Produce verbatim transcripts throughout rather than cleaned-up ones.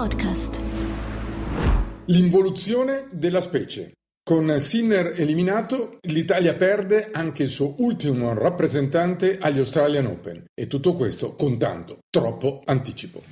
Podcast. L'involuzione della specie. Con Sinner eliminato, l'Italia perde anche il suo ultimo rappresentante agli Australian Open. E tutto questo con tanto, troppo anticipo.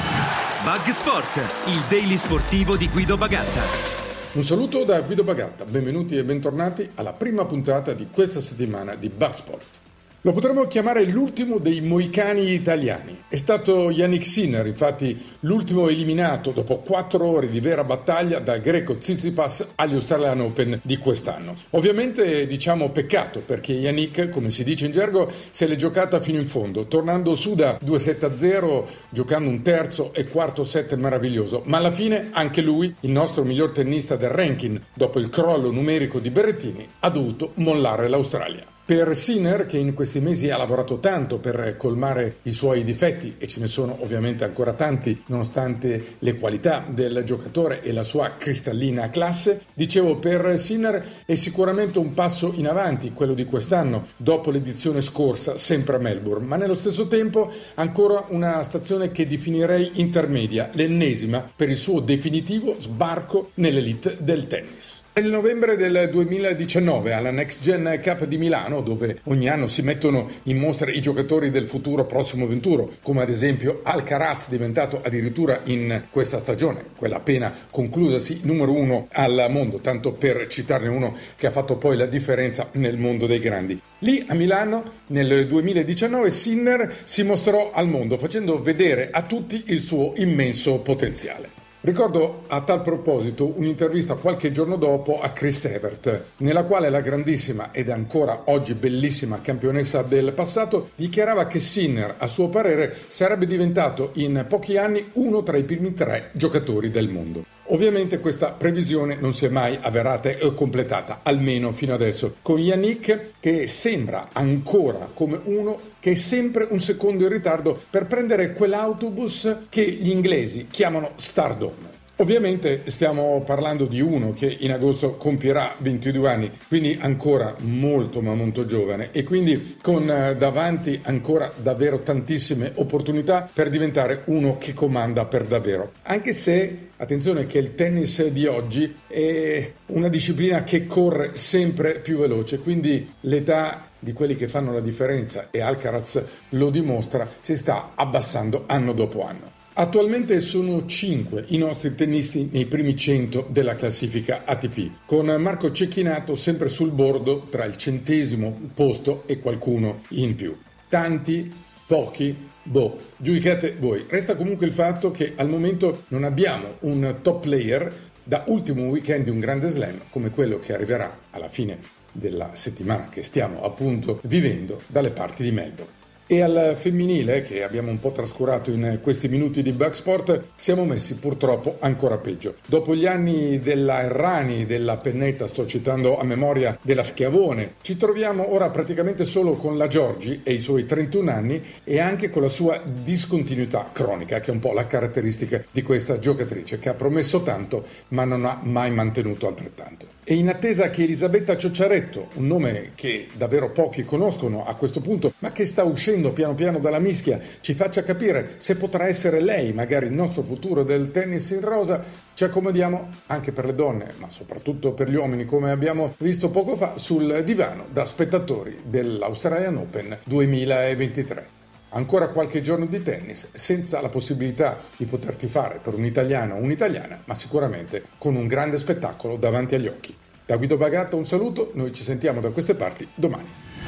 Bug Sport, il daily sportivo di Guido Bagatta. Un saluto da Guido Bagatta, benvenuti e bentornati alla prima puntata di questa settimana di Bug Sport. Lo potremmo chiamare l'ultimo dei moicani italiani. È stato Jannik Sinner, infatti, l'ultimo eliminato dopo quattro ore di vera battaglia dal greco Tsitsipas agli Australian Open di quest'anno. Ovviamente diciamo peccato, perché Jannik, come si dice in gergo, se l'è giocata fino in fondo, tornando su da due sette a zero, giocando un terzo e quarto set meraviglioso. Ma alla fine anche lui, il nostro miglior tennista del ranking, dopo il crollo numerico di Berrettini, ha dovuto mollare l'Australia. Per Sinner, che in questi mesi ha lavorato tanto per colmare i suoi difetti, e ce ne sono ovviamente ancora tanti nonostante le qualità del giocatore e la sua cristallina classe, dicevo, per Sinner è sicuramente un passo in avanti quello di quest'anno, dopo l'edizione scorsa sempre a Melbourne, ma nello stesso tempo ancora una stazione che definirei intermedia, l'ennesima per il suo definitivo sbarco nell'elite del tennis. Nel novembre del duemiladiciannove alla Next Gen Cup di Milano, dove ogni anno si mettono in mostra i giocatori del futuro prossimo venturo, come ad esempio Alcaraz, diventato addirittura in questa stagione, quella appena conclusasi, numero uno al mondo, tanto per citarne uno che ha fatto poi la differenza nel mondo dei grandi. Lì a Milano nel duemiladiciannove Sinner si mostrò al mondo facendo vedere a tutti il suo immenso potenziale. Ricordo a tal proposito un'intervista qualche giorno dopo a Chris Evert, nella quale la grandissima ed ancora oggi bellissima campionessa del passato dichiarava che Sinner, a suo parere, sarebbe diventato in pochi anni uno tra i primi tre giocatori del mondo. Ovviamente questa previsione non si è mai avverata e completata, almeno fino adesso, con Jannik che sembra ancora come uno che è sempre un secondo in ritardo per prendere quell'autobus che gli inglesi chiamano Stardom. Ovviamente stiamo parlando di uno che in agosto compierà ventidue anni, quindi ancora molto ma molto giovane, e quindi con davanti ancora davvero tantissime opportunità per diventare uno che comanda per davvero. Anche se, attenzione, che il tennis di oggi è una disciplina che corre sempre più veloce, quindi l'età di quelli che fanno la differenza, e Alcaraz lo dimostra, si sta abbassando anno dopo anno. Attualmente sono cinque i nostri tennisti nei primi cento della classifica A T P, con Marco Cecchinato sempre sul bordo tra il centesimo posto e qualcuno in più. Tanti, pochi, boh, giudicate voi. Resta comunque il fatto che al momento non abbiamo un top player da ultimo weekend di un grande slam come quello che arriverà alla fine della settimana che stiamo appunto vivendo dalle parti di Melbourne. E al femminile, che abbiamo un po' trascurato in questi minuti di Bug Sport, siamo messi purtroppo ancora peggio. Dopo gli anni della Errani, della Pennetta, sto citando a memoria, della Schiavone, ci troviamo ora praticamente solo con la Giorgi e i suoi trentuno anni, e anche con la sua discontinuità cronica, che è un po' la caratteristica di questa giocatrice, che ha promesso tanto ma non ha mai mantenuto altrettanto. E in attesa che Elisabetta Ciocciaretto, un nome che davvero pochi conoscono a questo punto, ma che sta uscendo piano piano dalla mischia, ci faccia capire se potrà essere lei magari il nostro futuro del tennis in rosa, ci accomodiamo anche per le donne, ma soprattutto per gli uomini, come abbiamo visto poco fa, sul divano da spettatori dell'Australian Open duemilaventitré. Ancora qualche giorno di tennis senza la possibilità di poter tifare per un italiano o un'italiana, ma sicuramente con un grande spettacolo davanti agli occhi. Da Guido Bagatta un saluto, noi ci sentiamo da queste parti domani.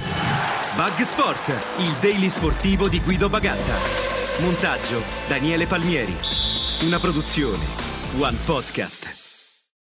Bug Sport, il daily sportivo di Guido Bagatta. Montaggio Daniele Palmieri. Una produzione One Podcast.